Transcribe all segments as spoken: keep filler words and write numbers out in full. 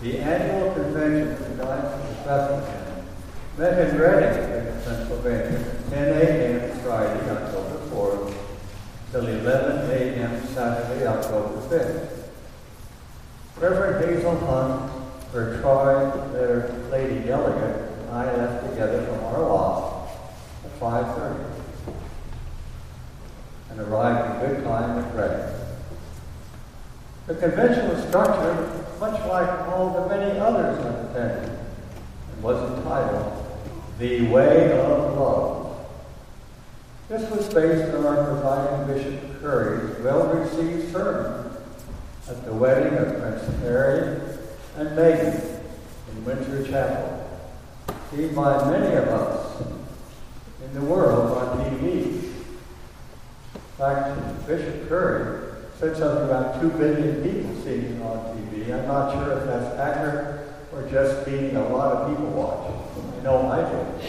The annual convention of the Diocese of Bethlehem met in Reading, Pennsylvania, from ten a.m. Friday, October fourth, till eleven a.m. Saturday, October fifth. Reverend Hazel Hunt, her Tri Lady Delegate, and I left together from our loft at five thirty and arrived in good time at Reading. The convention was structured much like all the many others I've attended and was entitled The Way of Love. This was based on our presiding Bishop Curry's well-received sermon at the wedding of Prince Harry and Meghan in Windsor Chapel, seen by many of us in the world on T V. In fact, Bishop Curry said something about two billion people seeing it on T V. I'm not sure if that's accurate or just meaning a lot of people watching. I know I did.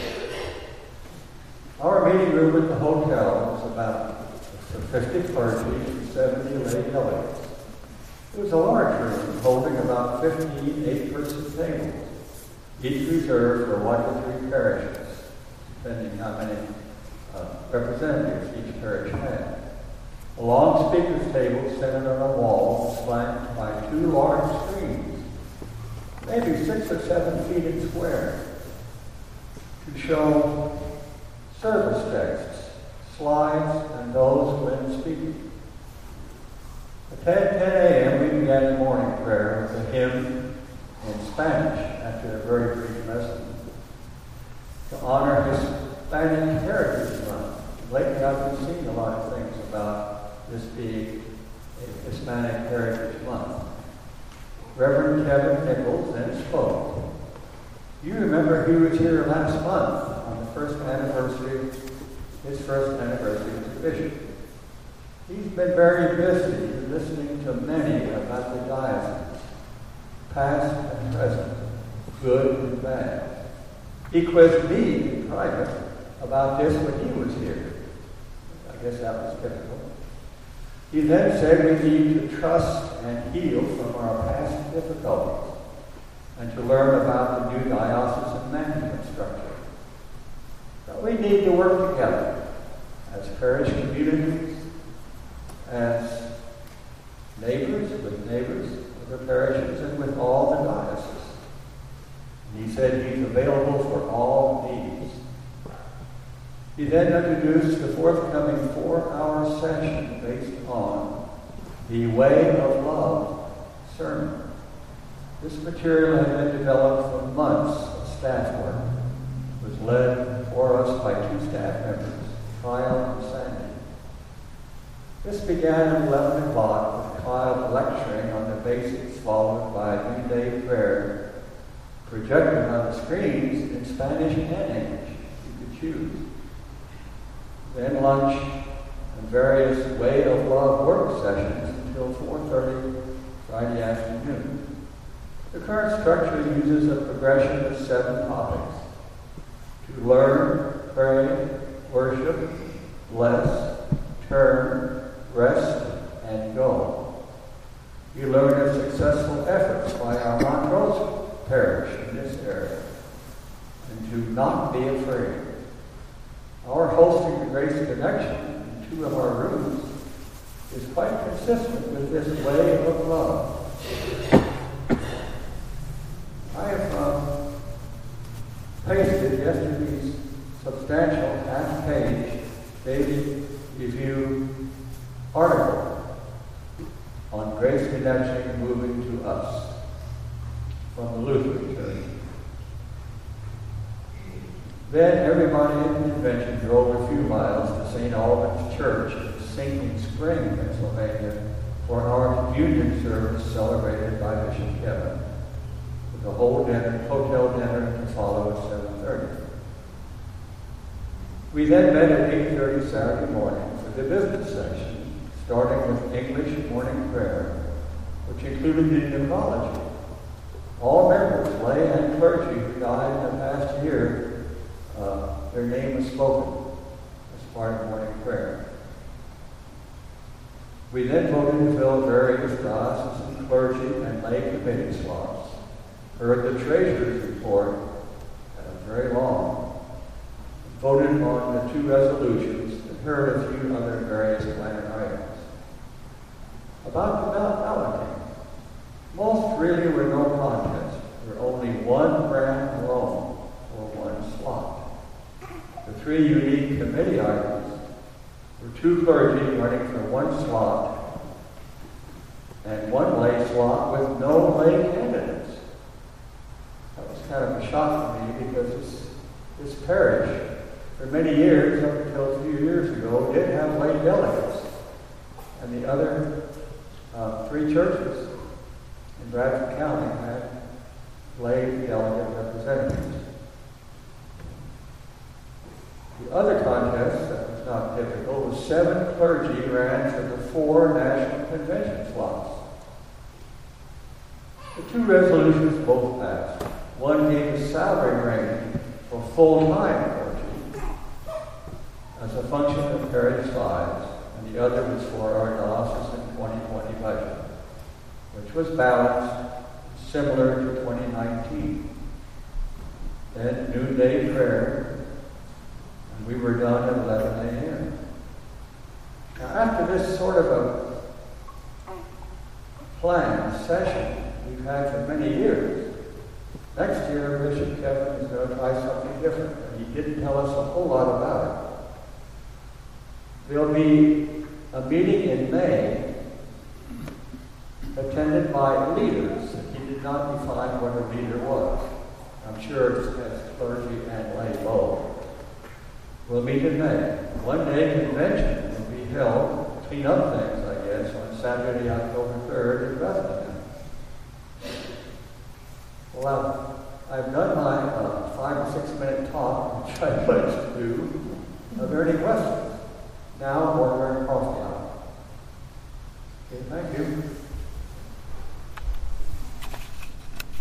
Our meeting room at the hotel was about fifty clergy and seventy lay delegates. It was a large room holding about fifteen eight-person tables, each reserved for one to three parishes, depending how many uh, representatives each parish had. A long speaker's table centered on a wall was flanked by two large screens, maybe six or seven feet in square, to show service texts, slides, and those when speaking. At ten a.m. we began the morning prayer with a hymn in Spanish after a very brief lesson to honor Hispanic Heritage Month. Lately I've been seeing a lot of things about this being a Hispanic Heritage Month. Reverend Kevin Nichols then spoke. You remember he was here last month on the first anniversary, his first anniversary as a bishop. He's been very busy listening to many about the diocese, past and present, good and bad. He quizzed me in private about this when he was here. I guess that was typical. He then said we need to trust and heal from our past difficulties and to learn about the new diocesan management structure. But we need to work together as parish communities, as neighbors with neighbors of the parishes, and with all the dioceses. And he said he's available for all needs. He then introduced the forthcoming four-hour session based on the Way of Love sermon. This material had been developed for months of staff work. It was led for us by two staff members, Kyle and Sandy. This began at eleven o'clock with Kyle lecturing on the basics, followed by midday prayer, projected on the screens in Spanish and English. You could choose. Then lunch and various Way of Love work sessions until four thirty Friday afternoon. The current structure uses a progression of seven topics: to learn, pray, worship, bless, turn, rest, and go. We learn of successful efforts by our Montrose parish in this area, and to not be afraid. Our hosting the Grace Connection in two of our rooms is quite consistent with this way of love. I have um, pasted yesterday's substantial half-page daily review article on Grace Connection moving to us from the Lutheran Church. Then everybody in the convention drove a few miles to Saint Albans Church in Sinking Spring, Pennsylvania, for our communion service celebrated by Bishop Kevin, with a whole dinner, hotel dinner to follow at seven thirty. We then met at eight thirty Saturday morning for the business session, starting with English morning prayer, which included the nephrology. All members, lay and clergy who died in the past year, Uh, their name was spoken as part of morning prayer. We then voted to fill various diocesan clergy and lay committee slots heard the treasurer's report, uh, very long, voted on the two resolutions, and heard a few other various minor items. About the balloting, most really were no contest. There were only one brand alone for one slot. The three unique committee items were two clergy running for one slot and one lay slot with no lay candidates. That was kind of a shock to me because this, this parish, for many years, up until a few years ago, did have lay delegates. And the other uh, three churches in Bradford County had lay delegate representatives. The other contest that was not typical was seven clergy ran for the four national convention slots. The two resolutions both passed. One gave a salary range for full-time clergy as a function of parish size, and the other was for our diocesan twenty twenty budget, which was balanced, similar to twenty nineteen. Then noonday prayer, and we were done at eleven a.m. Now, after this sort of a planned session we've had for many years, next year Bishop Kevin is going to try something different, and he didn't tell us a whole lot about it. There'll be a meeting in May attended by leaders. He did not define what a leader was. I'm sure it's as clergy and lay both. We'll meet in May. One day convention will be held to clean up things, I guess, on Saturday, October third in Bethlehem. Well, I've done my uh, five or six minute talk, which I pledged to do. Are there any questions? Now, we're wearing coffee hour.